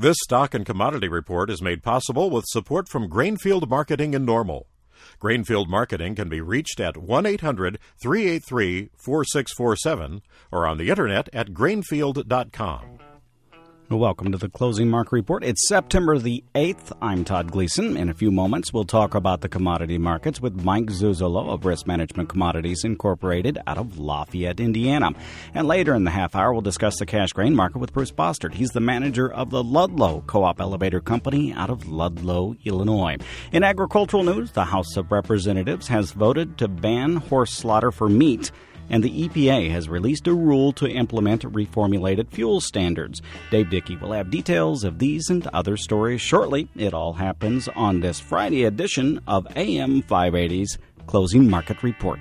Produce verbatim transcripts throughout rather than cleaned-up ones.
This stock and commodity report is made possible with support from Grainfield Marketing in Normal. Grainfield Marketing can be reached at one eight hundred, three eight three, four six four seven or on the internet at grainfield dot com. Welcome to the Closing Market Report. It's September the eighth. I'm Todd Gleason. In a few moments, we'll talk about the commodity markets with Mike Zuzolo of Risk Management Commodities Incorporated out of Lafayette, Indiana. And later in the half hour, we'll discuss the cash grain market with Bruce Bostard. He's the manager of the Ludlow Co-op Elevator Company out of Ludlow, Illinois. In agricultural news, the House of Representatives has voted to ban horse slaughter for meat, and the E P A has released a rule to implement reformulated fuel standards. Dave Dickey will have details of these and other stories shortly. It all happens on this Friday edition of A M five eighty's Closing Market Report.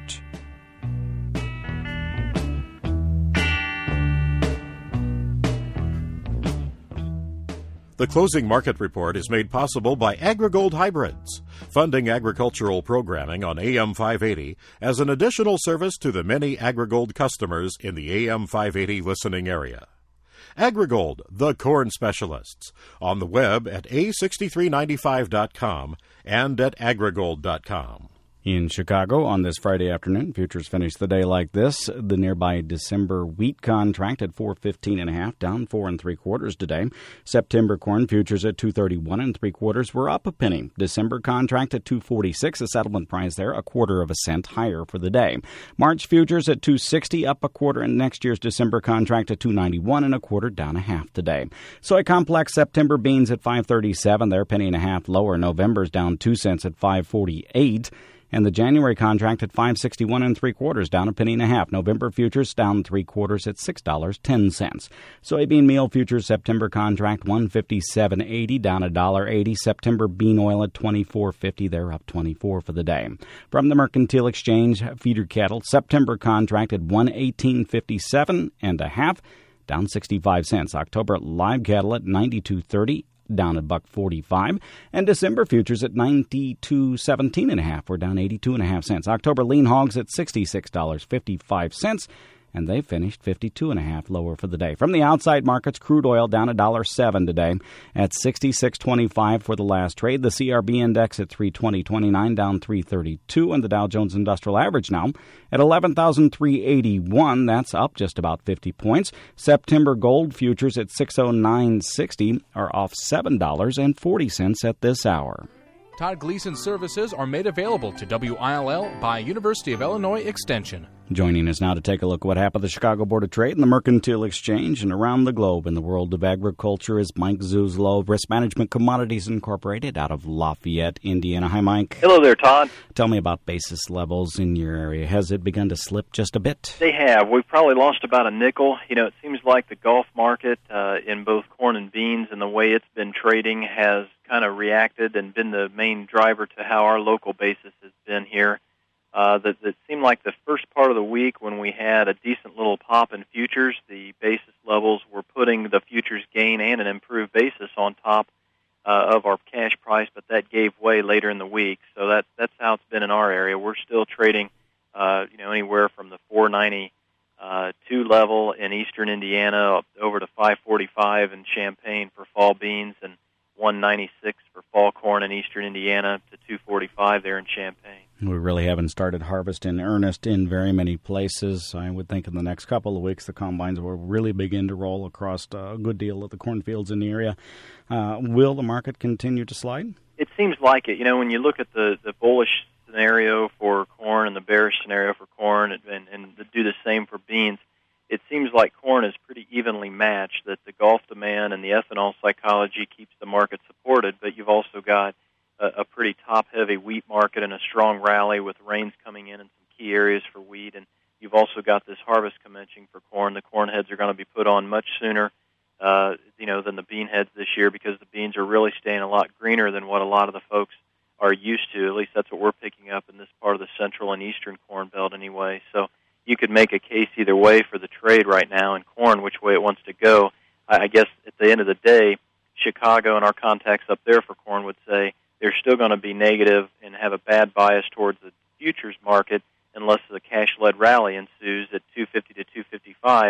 The Closing Market Report is made possible by AgriGold Hybrids, funding agricultural programming on A M five eighty as an additional service to the many AgriGold customers in the A M five eighty listening area. AgriGold, the corn specialists, on the web at A six three nine five dot com and at agrigold dot com. In Chicago on this Friday afternoon, futures finished the day like this. The nearby December wheat contract at four fifteen and a half, down four and three quarters today. September corn futures at two thirty-one and three quarters were up a penny. December contract at two forty-six, a settlement price there a quarter of a cent higher for the day. March futures at two sixty, up a quarter, and next year's December contract at two ninety-one and a quarter, down a half today. Soy complex September beans at five thirty-seven, they're a penny and a half lower. November's down two cents at five forty-eight. And the January contract at five sixty-one and three quarters, down a penny and a half. November futures down three quarters at six dollars and ten cents. Soybean meal futures September contract one fifty-seven eighty, down a dollar eighty. September bean oil at twenty-four fifty, they're up twenty-four for the day. From the Mercantile Exchange, feeder cattle September contract at one eighteen fifty-seven and a half, down sixty-five cents. October live cattle at ninety-two thirty. Down a buck forty-five, and December futures at ninety-two seventeen and a half. We're down eighty-two and a half cents. October lean hogs at sixty-six dollars and fifty-five cents, and they finished fifty-two and a half lower for the day. From the outside markets, crude oil down a dollar seven today at sixty-six twenty-five for the last trade. The C R B index at three twenty twenty-nine, down three thirty-two, and the Dow Jones Industrial Average now at eleven thousand three hundred eighty-one. That's up just about fifty points. September gold futures at six oh nine sixty are off seven dollars and forty cents at this hour. Todd Gleason services are made available to W I L L by University of Illinois Extension. Joining us now to take a look at what happened at the Chicago Board of Trade and the Mercantile Exchange and around the globe in the world of agriculture is Mike Zuzolo of Risk Management Commodities Incorporated out of Lafayette, Indiana. Hi, Mike. Hello there, Todd. Tell me about basis levels in your area. Has it begun to slip just a bit? They have. We've probably lost about a nickel. You know, it seems like the Gulf market uh, in both corn and beans and the way it's been trading has kind of reacted and been the main driver to how our local basis has been here. Uh, that, that seemed like the first part of the week when we had a decent little pop in futures, the basis levels were putting the futures gain and an improved basis on top uh, of our cash price, but that gave way later in the week. So that that's how it's been in our area. We're still trading, uh, you know, anywhere from the four ninety-two level in eastern Indiana up over to five forty-five in Champaign for fall beans and one ninety-six for fall corn in eastern Indiana to two forty-five there in Champaign. We really haven't started harvest in earnest in very many places. I would think in the next couple of weeks the combines will really begin to roll across a good deal of the cornfields in the area. Uh, will the market continue to slide? It seems like it. You know, when you look at the, the bullish scenario for corn and the bearish scenario for corn and, and, and do the same for beans, it seems like corn is pretty evenly matched, that the Gulf demand and the ethanol psychology keeps the market supported, but you've also got a pretty top-heavy wheat market and a strong rally with rains coming in in some key areas for wheat. And you've also got this harvest commencing for corn. The corn heads are going to be put on much sooner, uh, you know, than the bean heads this year because the beans are really staying a lot greener than what a lot of the folks are used to. At least that's what we're picking up in this part of the central and eastern corn belt anyway. So you could make a case either way for the trade right now in corn, which way it wants to go. I guess at the end of the day, Chicago and our contacts up there for corn would say they're still going to be negative and have a bad bias towards the futures market unless the cash-led rally ensues at two fifty to two fifty-five.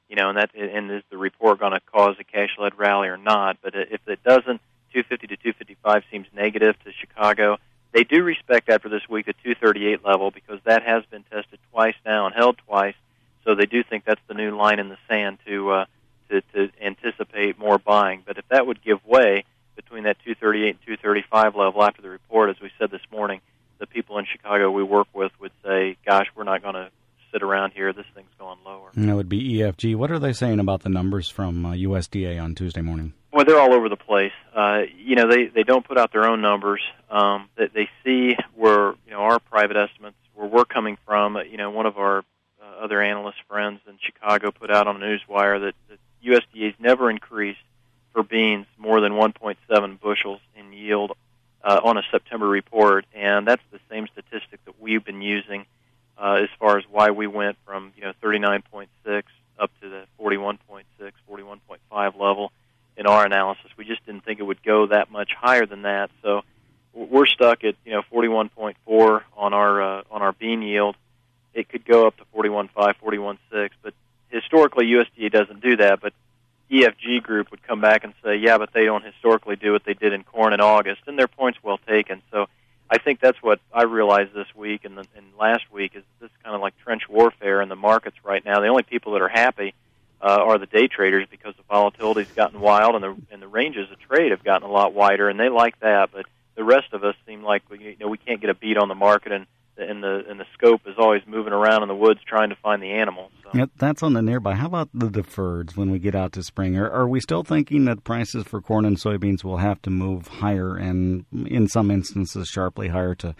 you know, and that and is the report going to cause a cash-led rally or not? But if it doesn't, two fifty to two fifty-five seems negative to Chicago. They do respect after this week the two thirty-eight level because that has been tested twice now and held twice. So they do think that's the new line in the sand to uh, to, to anticipate more buying. But if that would give way between that two thirty-eight and two thirty-five level after the report, as we said this morning, the people in Chicago we work with would say, gosh, we're not going to sit around here. This thing's going lower. And that would be E F G. What are they saying about the numbers from uh, U S D A on Tuesday morning? Well, they're all over the place. Uh, you know, they, they don't put out their own numbers. Um, they, they see where, you know, our private estimates, where we're coming from. You know, one of our uh, other analyst friends in Chicago put out on Newswire that, that U S D A's never increased for beans more than one point seven bushels in yield uh, on a September report, and that's the same statistic that we've been using uh, as far as why we went from, you know, thirty-nine point six up to the forty-one point six, forty-one point five level. In our analysis, we just didn't think it would go that much higher than that. So we're stuck at, you know, forty-one point four on our uh, on our bean yield. It could go up to forty-one point five, forty-one point six, but historically U S D A doesn't do that. But E F G Group would come back and say, yeah, but they don't historically do what they did in corn in August, and their point's well taken. So I think that's what I realized this week and, the, and last week is this kind of like trench warfare in the markets right now. The only people that are happy Uh, are the day traders because the volatility's gotten wild and the and the ranges of trade have gotten a lot wider, and they like that. But the rest of us seem like we, you know, we can't get a beat on the market, and and the and the scope is always moving around in the woods trying to find the animals. So. Yep, that's on the nearby. How about the deferreds when we get out to spring? Are, are we still thinking that prices for corn and soybeans will have to move higher, and in some instances sharply higher, to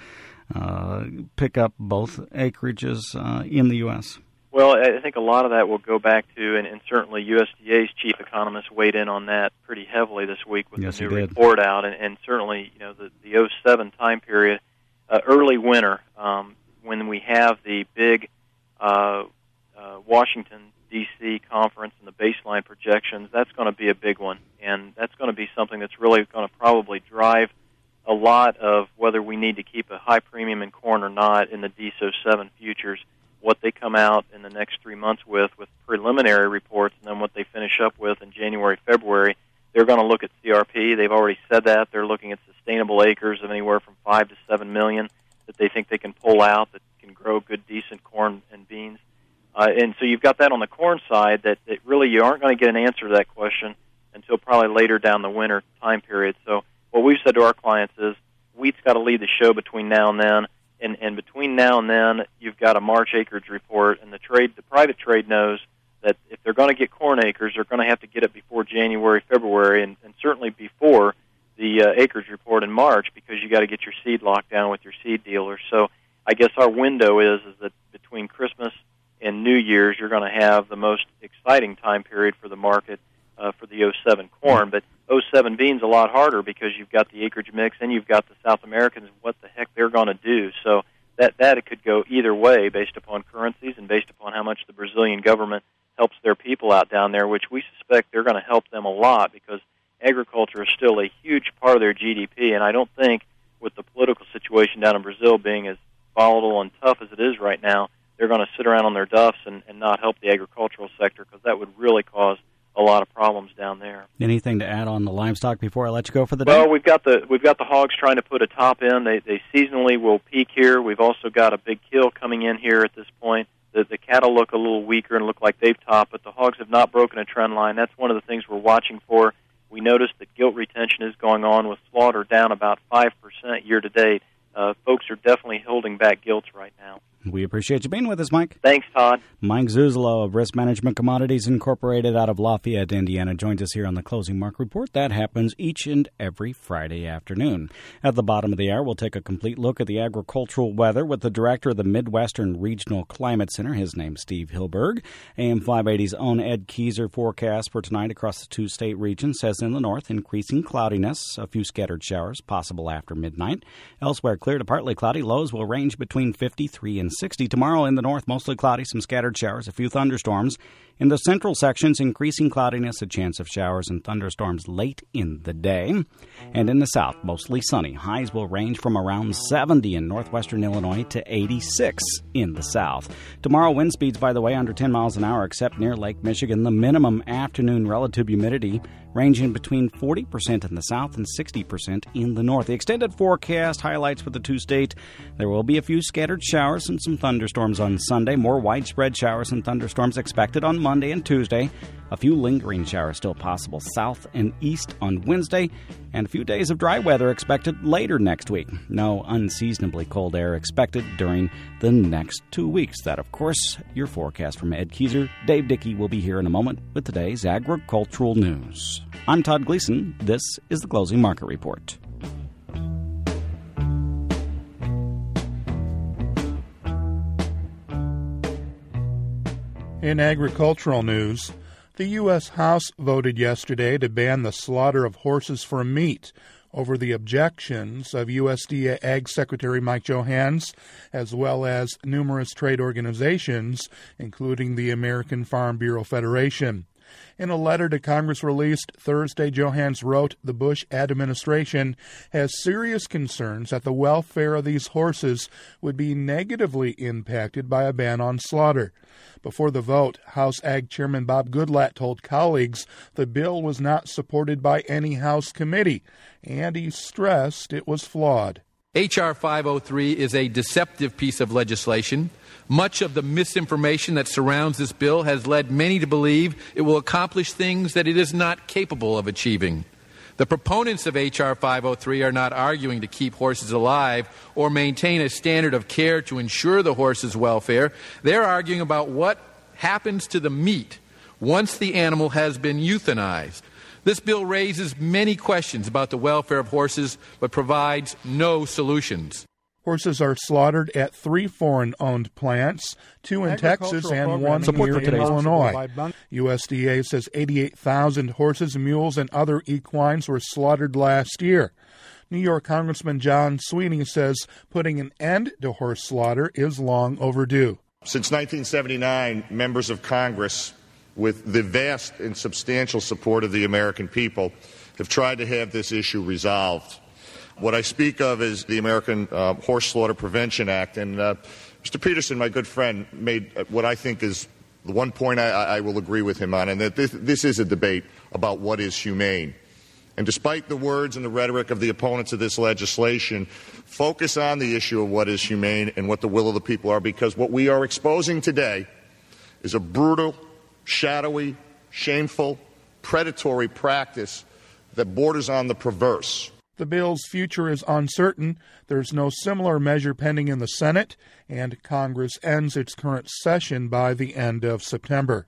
uh, pick up both acreages uh, in the U S? Well, I think a lot of that will go back to, and, and certainly U S D A's chief economist weighed in on that pretty heavily this week with yes, the new he did. report out, and, and certainly, you know, the, the oh seven time period, uh, early winter, um, when we have the big uh, uh, Washington, D C conference and the baseline projections, that's going to be a big one, and that's going to be something that's really going to probably drive a lot of whether we need to keep a high premium in corn or not in the D S O seven futures. What they come out in the next three months with, with preliminary reports, and then what they finish up with in January, February, they're going to look at C R P. They've already said that. They're looking at sustainable acres of anywhere from five to seven million that they think they can pull out that can grow good, decent corn and beans. Uh, and so you've got that on the corn side that, that really you aren't going to get an answer to that question until probably later down the winter time period. So what we've said to our clients is wheat's got to lead the show between now and then. And, and between now and then, you've got a March acreage report, and the trade, the private trade knows that if they're going to get corn acres, they're going to have to get it before January, February, and, and certainly before the uh, acreage report in March, because you got to get your seed locked down with your seed dealers. So I guess our window is is that between Christmas and New Year's, you're going to have the most exciting time period for the market uh, for the oh seven corn, but oh seven beans a lot harder because you've got the acreage mix and you've got the South Americans, what the heck they're going to do. So that, that it could go either way based upon currencies and based upon how much the Brazilian government helps their people out down there, which we suspect they're going to help them a lot because agriculture is still a huge part of their G D P, and I don't think with the political situation down in Brazil being as volatile and tough as it is right now, they're going to sit around on their duffs and, and not help the agricultural sector because that would really cause a lot of problems down there. Anything to add on the livestock before I let you go for the day? Well, we've got the we've got the hogs trying to put a top in. They they seasonally will peak here. We've also got a big kill coming in here at this point. The the cattle look a little weaker and look like they've topped, but the hogs have not broken a trend line. That's one of the things we're watching for. We noticed that gilt retention is going on with slaughter down about five percent year to date. Uh, folks are definitely holding back gilts right now. We appreciate you being with us, Mike. Thanks, Todd. Mike Zuzolo of Risk Management Commodities Incorporated out of Lafayette, Indiana, joins us here on the Closing Mark Report. That happens each and every Friday afternoon. At the bottom of the hour, we'll take a complete look at the agricultural weather with the director of the Midwestern Regional Climate Center. His name's Steve Hilberg. A M five eighty's own Ed Keyser forecast for tonight across the two state regions says in the north, increasing cloudiness, a few scattered showers possible after midnight. Elsewhere, clear to partly cloudy. Lows will range between fifty-three and sixty. Tomorrow in the north, mostly cloudy, some scattered showers, a few thunderstorms. In the central sections, increasing cloudiness, a chance of showers and thunderstorms late in the day. And in the south, mostly sunny. Highs will range from around seventy in northwestern Illinois to eighty-six in the south. Tomorrow, wind speeds, by the way, under ten miles an hour, except near Lake Michigan. The minimum afternoon relative humidity ranging between forty percent in the south and sixty percent in the north. The extended forecast highlights for the two-state. There will be a few scattered showers and some thunderstorms on Sunday. More widespread showers and thunderstorms expected on Monday and Tuesday. A few lingering showers still possible south and east on Wednesday. And a few days of dry weather expected later next week. No unseasonably cold air expected during the next two weeks. That, of course, your forecast from Ed Keyser. Dave Dickey will be here in a moment with today's agricultural news. I'm Todd Gleason. This is the Closing Market Report. In agricultural news, the U S House voted yesterday to ban the slaughter of horses for meat over the objections of U S D A Ag Secretary Mike Johanns, as well as numerous trade organizations, including the American Farm Bureau Federation. In a letter to Congress released Thursday, Johanns wrote the Bush administration has serious concerns that the welfare of these horses would be negatively impacted by a ban on slaughter. Before the vote, House Ag Chairman Bob Goodlatte told colleagues the bill was not supported by any House committee, and he stressed it was flawed. H R five oh three is a deceptive piece of legislation. Much of the misinformation that surrounds this bill has led many to believe it will accomplish things that it is not capable of achieving. The proponents of H R five oh three are not arguing to keep horses alive or maintain a standard of care to ensure the horse's welfare. They're arguing about what happens to the meat once the animal has been euthanized. This bill raises many questions about the welfare of horses, but provides no solutions. Horses are slaughtered at three foreign-owned plants, two in Texas and one here in Illinois. U S D A says eighty-eight thousand horses, mules, and other equines were slaughtered last year. New York Congressman John Sweeney says putting an end to horse slaughter is long overdue. Since nineteen seventy-nine, members of Congress, with the vast and substantial support of the American people, have tried to have this issue resolved. What I speak of is the American uh, Horse Slaughter Prevention Act. And uh, Mister Peterson, my good friend, made what I think is the one point I, I will agree with him on, and that this, this is a debate about what is humane. And despite the words and the rhetoric of the opponents of this legislation, focus on the issue of what is humane and what the will of the people are, because what we are exposing today is a brutal, shadowy, shameful, predatory practice that borders on the perverse. The bill's future is uncertain. There's no similar measure pending in the Senate, and Congress ends its current session by the end of September.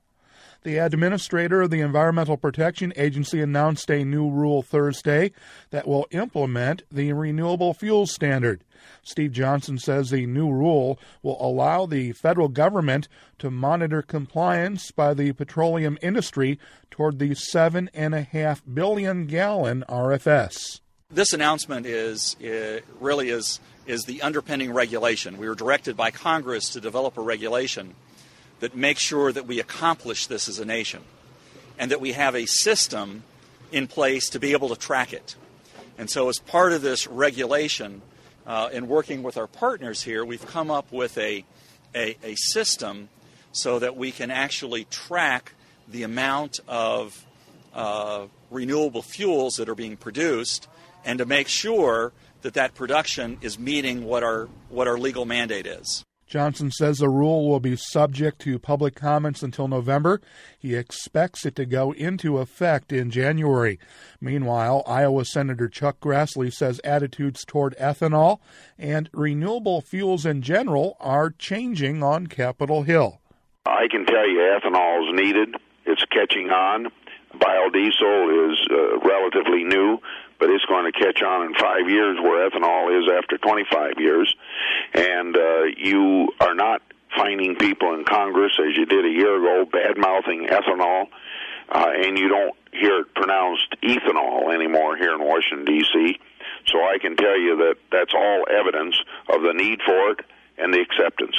The administrator of the Environmental Protection Agency announced a new rule Thursday that will implement the renewable fuels standard. Steve Johnson says the new rule will allow the federal government to monitor compliance by the petroleum industry toward the seven point five billion gallon R F S. This announcement is uh, really is is the underpinning regulation. We were directed by Congress to develop a regulation that makes sure that we accomplish this as a nation and that we have a system in place to be able to track it. And so as part of this regulation, uh, in working with our partners here, we've come up with a, a, a system so that we can actually track the amount of uh, renewable fuels that are being produced and to make sure that that production is meeting what our what our legal mandate is. Johnson says the rule will be subject to public comments until November. He expects it to go into effect in January. Meanwhile, Iowa Senator Chuck Grassley says attitudes toward ethanol and renewable fuels in general are changing on Capitol Hill. I can tell you ethanol is needed. It's catching on. Biodiesel is uh, relatively new, but it's going to catch on in five years where ethanol is after twenty-five years. And uh, you are not finding people in Congress, as you did a year ago, bad-mouthing ethanol, uh, and you don't hear it pronounced ethanol anymore here in Washington, D C So I can tell you that that's all evidence of the need for it and the acceptance of it.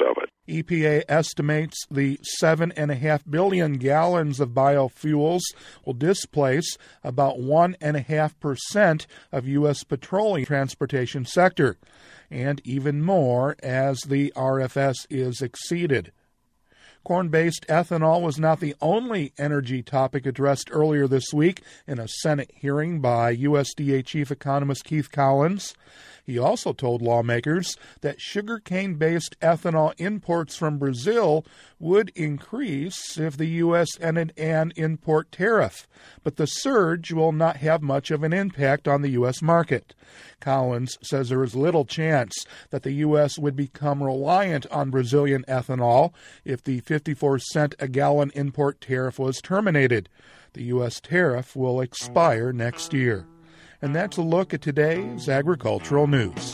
E P A estimates the seven point five billion gallons of biofuels will displace about one point five percent of U S petroleum transportation sector, and even more as the R F S is exceeded. Corn-based ethanol was not the only energy topic addressed earlier this week in a Senate hearing by U S D A Chief Economist Keith Collins. He also told lawmakers that sugarcane-based ethanol imports from Brazil would increase if the U S ended an import tariff, but the surge will not have much of an impact on the U S market. Collins says there is little chance that the U S would become reliant on Brazilian ethanol if the fifty-four cent a gallon import tariff was terminated. The U S tariff will expire next year. And that's a look at today's agricultural news.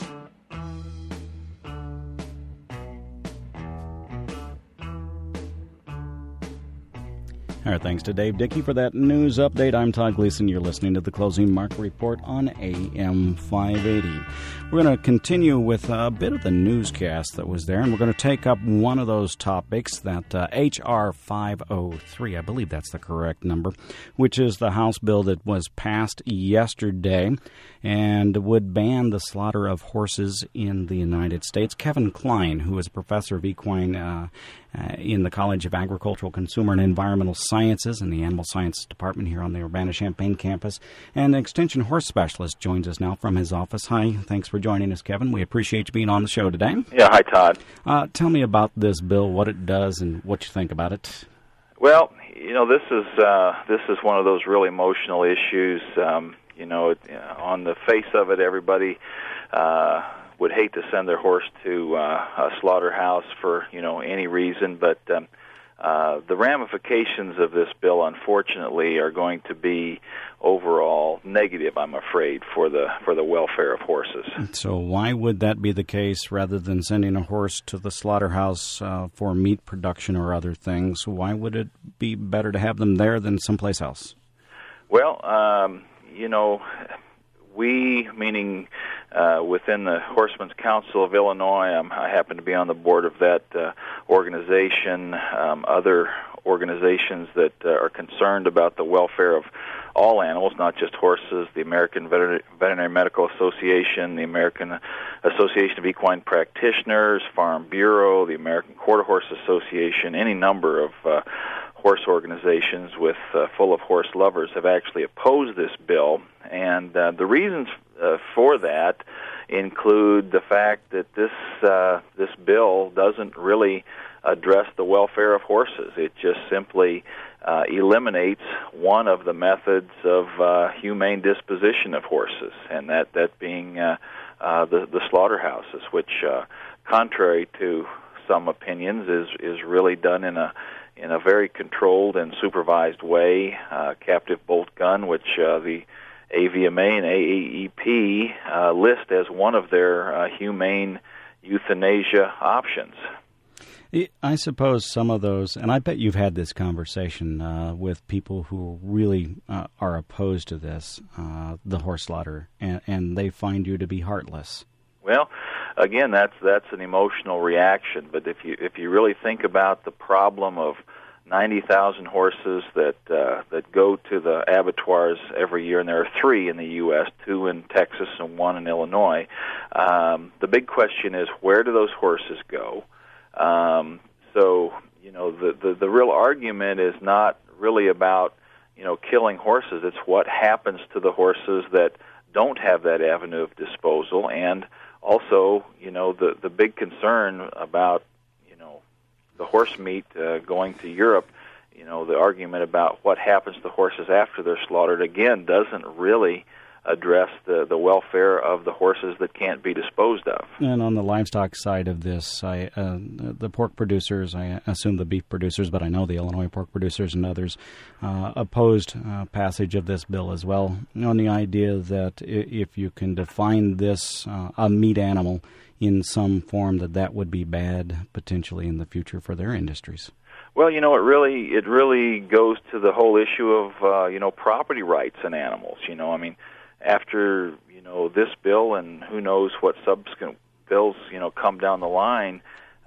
All right, thanks to Dave Dickey for that news update. I'm Todd Gleason. You're listening to the Closing Market Report on A M five eighty. We're going to continue with a bit of the newscast that was there, and we're going to take up one of those topics, that uh, H R five oh three, I believe that's the correct number, which is the House bill that was passed yesterday and would ban the slaughter of horses in the United States. Kevin Klein, who is a professor of equine uh, uh, in the College of Agricultural, Consumer, and Environmental Sciences in the Animal Science Department here on the Urbana-Champaign campus, and an extension horse specialist, joins us now from his office. Hi, thanks for joining us, Kevin. We appreciate you being on the show today. Yeah, hi, Todd. Uh, tell me about this bill, what it does, and what you think about it. Well, you know, this is uh, this is one of those really emotional issues. Um, you know, it, uh, on the face of it, everybody uh, would hate to send their horse to uh, a slaughterhouse for, you know, any reason, but um, uh, the ramifications of this bill, unfortunately, are going to be overall negative, I'm afraid, for the for the welfare of horses. So why would that be the case rather than sending a horse to the slaughterhouse uh, for meat production or other things? Why would it be better to have them there than someplace else? Well, um, you know, we, meaning uh, within the Horsemen's Council of Illinois, um, I happen to be on the board of that uh, organization, um, other organizations that uh, are concerned about the welfare of all animals, not just horses, the American Veter- Veterinary Medical Association, the American Association of Equine Practitioners, Farm Bureau, the American Quarter Horse Association, any number of uh, horse organizations with uh, full of horse lovers have actually opposed this bill, and uh, the reasons uh, for that include the fact that this uh, this bill doesn't really address the welfare of horses. It just simply uh, eliminates one of the methods of uh, humane disposition of horses, and that that being uh, uh, the the slaughterhouses, which, uh, contrary to some opinions, is is really done in a in a very controlled and supervised way. Uh, captive bolt gun, which uh, the A V M A and A A E P uh, list as one of their uh, humane euthanasia options. I suppose some of those, and I bet you've had this conversation uh, with people who really uh, are opposed to this, uh, the horse slaughter, and, and they find you to be heartless. Well, again, that's that's an emotional reaction. But if you if you really think about the problem of ninety thousand horses that uh, that go to the abattoirs every year, and there are three in the U S, two in Texas and one in Illinois, um, the big question is, where do those horses go? Um, so, you know, the, the the real argument is not really about, you know, killing horses. It's what happens to the horses that don't have that avenue of disposal, and also, you know, the the big concern about, you know, the horse meat uh, going to Europe. You know, the argument about what happens to horses after they're slaughtered, again, doesn't really address the, the welfare of the horses that can't be disposed of. And on the livestock side of this, I, uh, the pork producers, I assume the beef producers, but I know the Illinois pork producers and others uh, opposed uh, passage of this bill as well, on the idea that if you can define this uh, a meat animal in some form, that that would be bad potentially in the future for their industries. Well, you know, it really it really goes to the whole issue of uh, you know, property rights in animals. You know, I mean, after, you know, this bill and who knows what subsequent bills, you know, come down the line,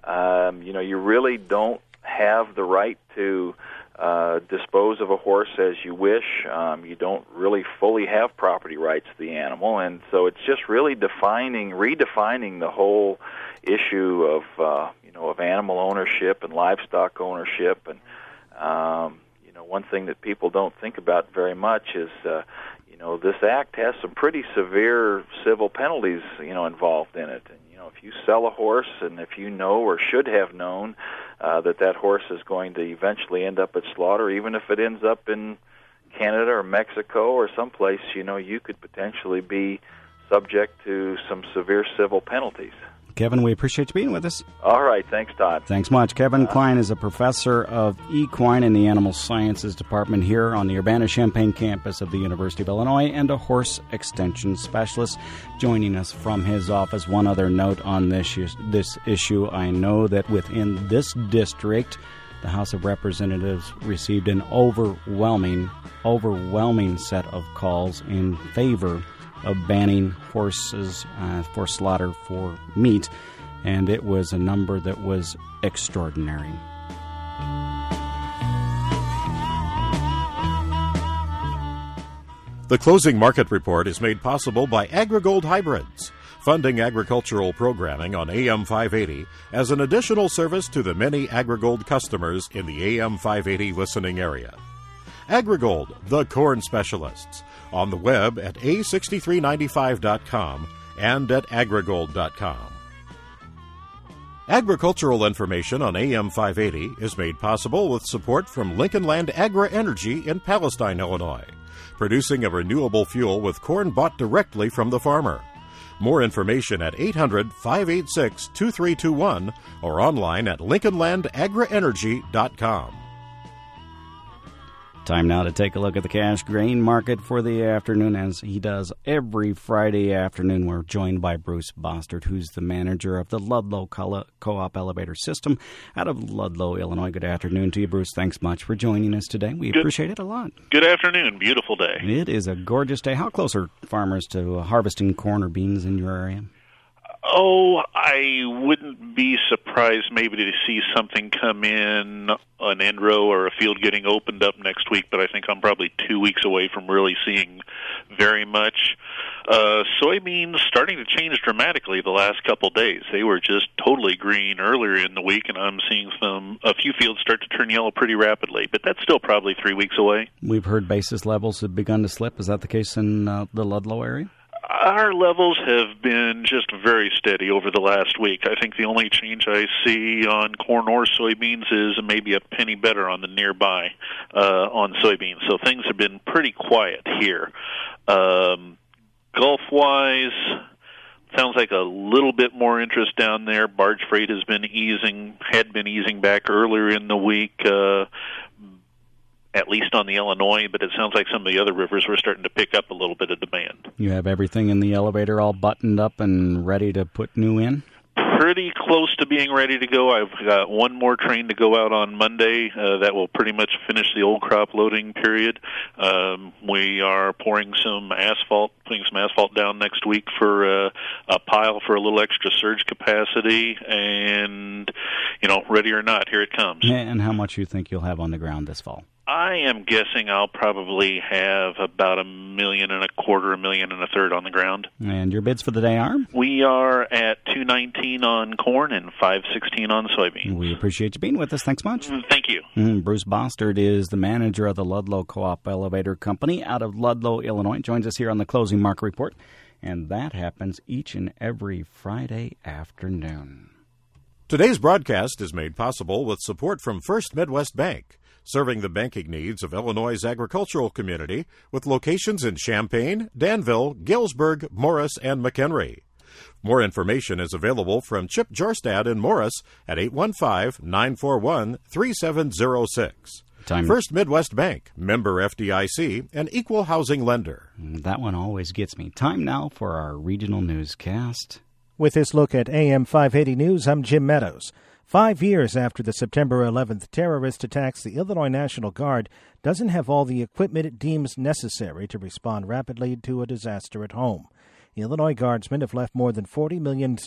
um, you know, you really don't have the right to uh, dispose of a horse as you wish. Um, you don't really fully have property rights to the animal, and so it's just really defining, redefining the whole issue of uh, you know of animal ownership and livestock ownership. And um, you know, one thing that people don't think about very much is uh, you know this act has some pretty severe civil penalties you know involved in it. And you know, if you sell a horse, and if you know or should have known uh, that that horse is going to eventually end up at slaughter, even if it ends up in Canada or Mexico or someplace, you know, you could potentially be subject to some severe civil penalties. Kevin, we appreciate you being with us. All right. Thanks, Todd. Thanks much. Kevin uh, Klein is a professor of equine in the Animal Sciences Department here on the Urbana-Champaign campus of the University of Illinois, and a horse extension specialist joining us from his office. One other note on this, this issue. I know that within this district, the House of Representatives received an overwhelming, overwhelming set of calls in favor of banning horses uh, for slaughter for meat, and it was a number that was extraordinary. The closing market report is made possible by AgriGold Hybrids, funding agricultural programming on A M five eighty as an additional service to the many AgriGold customers in the A M five eighty listening area. AgriGold, the corn specialists, on the web at A six three nine five dot com and at agrigold dot com. Agricultural information on A M five eighty is made possible with support from Lincoln Land Agri-Energy in Palestine, Illinois, producing a renewable fuel with corn bought directly from the farmer. More information at eight hundred, five eight six, two three two one or online at lincoln land agri energy dot com. Time now to take a look at the cash grain market for the afternoon, as he does every Friday afternoon. We're joined by Bruce Bostard, who's the manager of the Ludlow Co-op Elevator System out of Ludlow, Illinois. Good afternoon to you, Bruce. Thanks much for joining us today. We Good. appreciate it a lot. Good afternoon. Beautiful day. It is a gorgeous day. How close are farmers to harvesting corn or beans in your area? Oh, I wouldn't be surprised maybe to see something come in, an end row or a field getting opened up next week, but I think I'm probably two weeks away from really seeing very much. Uh, soybeans starting to change dramatically the last couple days. They were just totally green earlier in the week, and I'm seeing some a few fields start to turn yellow pretty rapidly, but that's still probably three weeks away. We've heard basis levels have begun to slip. Is that the case in uh, the Ludlow area? Our levels have been just very steady over the last week. I think the only change I see on corn or soybeans is maybe a penny better on the nearby uh, on soybeans. So things have been pretty quiet here. Um, Gulf-wise, sounds like a little bit more interest down there. Barge freight has been easing, had been easing back earlier in the week. Uh, at least on the Illinois, but it sounds like some of the other rivers were starting to pick up a little bit of demand. You have everything in the elevator all buttoned up and ready to put new in? Pretty close to being ready to go. I've got one more train to go out on Monday. Uh, that will pretty much finish the old crop loading period. Um, we are pouring some asphalt, putting some asphalt down next week for uh, a pile for a little extra surge capacity, and, you know, ready or not, here it comes. And how much you think you'll have on the ground this fall? I am guessing I'll probably have about a million and a quarter, a million and a third on the ground. And your bids for the day are? We are at two nineteen on corn and five sixteen on soybeans. We appreciate you being with us. Thanks much. Thank you. Mm, Bruce Bostard is the manager of the Ludlow Co-op Elevator Company out of Ludlow, Illinois. Joins us here on the Closing Market Report, and that happens each and every Friday afternoon. Today's broadcast is made possible with support from First Midwest Bank, serving the banking needs of Illinois' agricultural community with locations in Champaign, Danville, Galesburg, Morris, and McHenry. More information is available from Chip Jorstad in Morris at eight one five, nine four one, three seven zero six. Time. First Midwest Bank, member F D I C, an equal housing lender. That one always gets me. Time now for our regional newscast. With this look at A M five eighty News, I'm Jim Meadows. Five years after the September eleventh terrorist attacks, the Illinois National Guard doesn't have all the equipment it deems necessary to respond rapidly to a disaster at home. Illinois Guardsmen have left more than forty million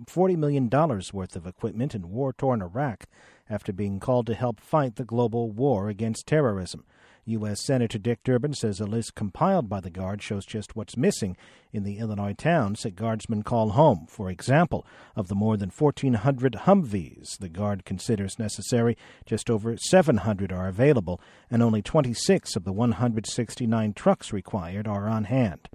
dollars worth of equipment in war-torn Iraq after being called to help fight the global war against terrorism. U S. Senator Dick Durbin says a list compiled by the Guard shows just what's missing in the Illinois towns that Guardsmen call home. For example, of the more than fourteen hundred Humvees the Guard considers necessary, just over seven hundred are available, and only twenty-six of the one hundred sixty-nine trucks required are on hand.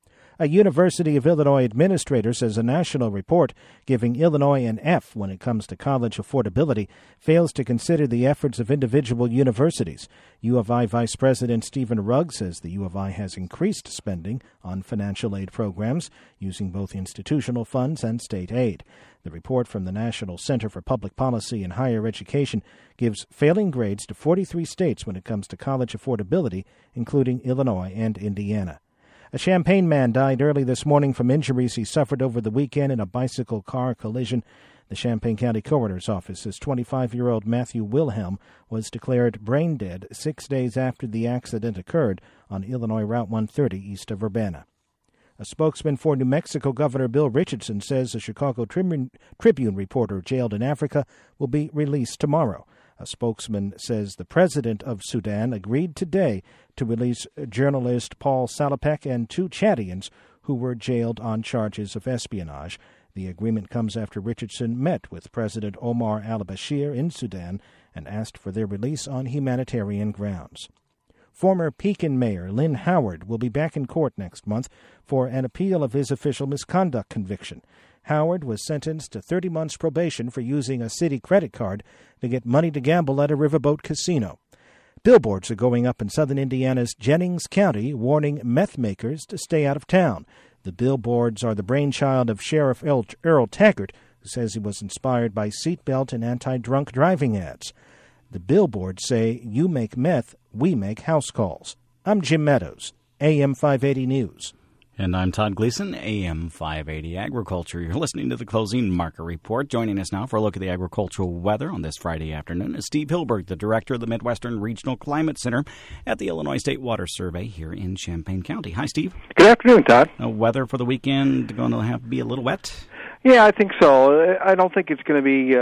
A University of Illinois administrator says a national report giving Illinois an F when it comes to college affordability fails to consider the efforts of individual universities. U of I Vice President Stephen Rugg says the U of I has increased spending on financial aid programs using both institutional funds and state aid. The report from the National Center for Public Policy in Higher Education gives failing grades to forty-three states when it comes to college affordability, including Illinois and Indiana. A Champaign man died early this morning from injuries he suffered over the weekend in a bicycle car collision. The Champaign County Coroner's Office says twenty-five-year-old Matthew Wilhelm was declared brain dead six days after the accident occurred on Illinois Route one thirty east of Urbana. A spokesman for New Mexico Governor Bill Richardson says a Chicago Tribune, Tribune reporter jailed in Africa will be released tomorrow. A spokesman says the president of Sudan agreed today to release journalist Paul Salopek and two Chadians who were jailed on charges of espionage. The agreement comes after Richardson met with President Omar al-Bashir in Sudan and asked for their release on humanitarian grounds. Former Pekin Mayor Lynn Howard will be back in court next month for an appeal of his official misconduct conviction. Howard was sentenced to thirty months probation for using a city credit card to get money to gamble at a riverboat casino. Billboards are going up in southern Indiana's Jennings County, warning meth makers to stay out of town. The billboards are the brainchild of Sheriff Earl Taggart, who says he was inspired by seatbelt and anti-drunk driving ads. The billboards say, "You make meth, we make house calls." I'm Jim Meadows, A M five eighty News. And I'm Todd Gleason, A M five eighty Agriculture. You're listening to the Closing Market Report. Joining us now for a look at the agricultural weather on this Friday afternoon is Steve Hilberg, the director of the Midwestern Regional Climate Center at the Illinois State Water Survey here in Champaign County. Hi, Steve. Good afternoon, Todd. Uh, weather for the weekend going to have to be a little wet? Yeah, I think so. I don't think it's going to be uh,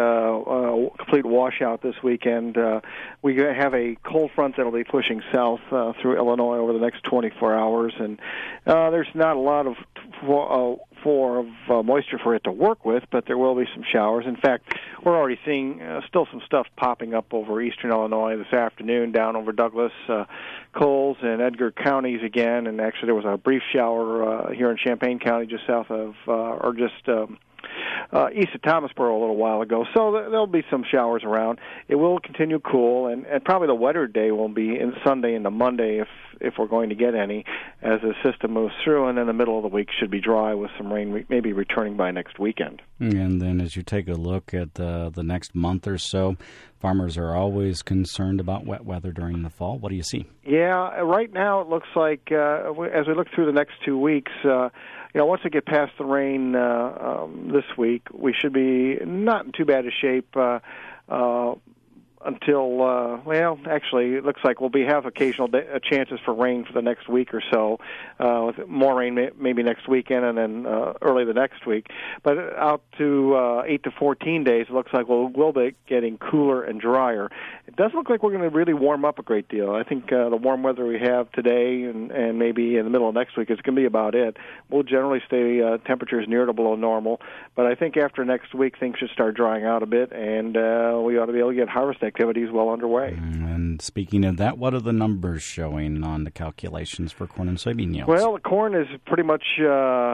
a complete washout this weekend. Uh, we have a cold front that will be pushing south uh, through Illinois over the next twenty-four hours, and uh, there's not a lot of for, uh, for of uh, moisture for it to work with, but there will be some showers. In fact, we're already seeing uh, still some stuff popping up over eastern Illinois this afternoon, down over Douglas, uh, Coles, and Edgar counties again. And actually, there was a brief shower uh, here in Champaign County, just south of, uh, or just. Um, Uh, east of Thomasboro a little while ago, so th- there'll be some showers around. It will continue cool, and, and probably the wetter day will be in Sunday into Monday if if we're going to get any, as the system moves through, and then the middle of the week should be dry with some rain re- maybe returning by next weekend. And then as you take a look at the, the next month or so, farmers are always concerned about wet weather during the fall. What do you see? Yeah, right now it looks like, uh, as we look through the next two weeks, uh, you know, once we get past the rain uh, um, this week, we should be not in too bad a shape uh, uh, until, uh, well, actually, it looks like we'll be have occasional de- uh, chances for rain for the next week or so, uh, with more rain may- maybe next weekend and then uh, early the next week. But out to uh, eight to fourteen days, it looks like we'll, we'll be getting cooler and drier. It doesn't look like we're going to really warm up a great deal. I think uh, the warm weather we have today and, and maybe in the middle of next week is going to be about it. We'll generally stay uh, temperatures near to below normal, but I think after next week things should start drying out a bit, and uh, we ought to be able to get harvest activities well underway. And speaking of that, what are the numbers showing on the calculations for corn and soybean yields? Well, the corn is pretty much uh,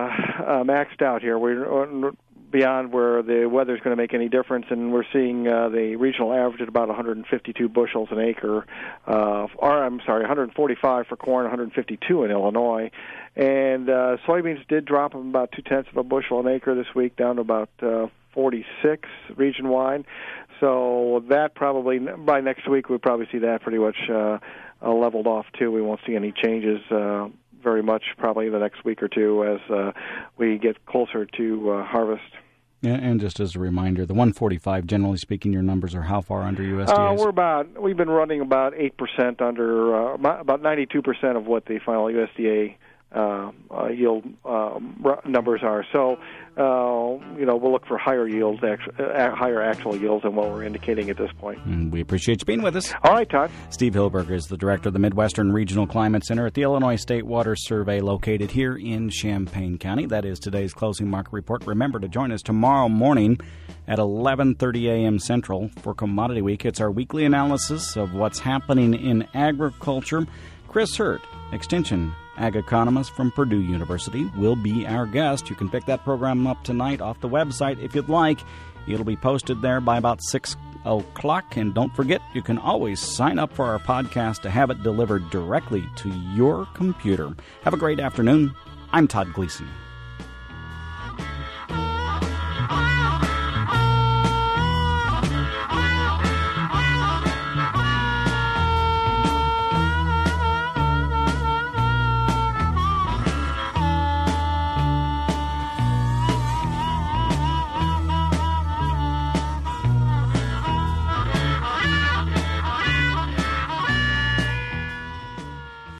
uh, maxed out here. We're beyond where the weather's going to make any difference, and we're seeing uh, the regional average at about one hundred fifty-two bushels an acre, uh, or I'm sorry, one hundred forty-five for corn, one hundred fifty-two in Illinois. And uh, soybeans did drop about two-tenths of a bushel an acre this week, down to about uh, forty-six region-wide. So that probably, by next week, we'll probably see that pretty much uh, uh, leveled off, too. We won't see any changes uh, very much probably the next week or two as uh, we get closer to uh, harvest. Yeah, and just as a reminder, the one forty-five, generally speaking, your numbers are how far under U S D A? Uh, we're about, we've been running about eight percent under, uh, about ninety-two percent of what the final U S D A uh, uh, yield um, numbers are. So, uh, you know, we'll look for higher yields, act- uh, higher actual yields than what we're indicating at this point. And we appreciate you being with us. All right, Todd. Steve Hilberg is the director of the Midwestern Regional Climate Center at the Illinois State Water Survey, located here in Champaign County. That is today's closing market report. Remember to join us tomorrow morning at eleven thirty a.m. Central for Commodity Week. It's our weekly analysis of what's happening in agriculture. Chris Hurt, Extension Ag economist from Purdue University, will be our guest. You can pick that program up tonight off the website if you'd like. It'll be posted there by about six o'clock. And don't forget, you can always sign up for our podcast to have it delivered directly to your computer. Have a great afternoon. I'm Todd Gleason.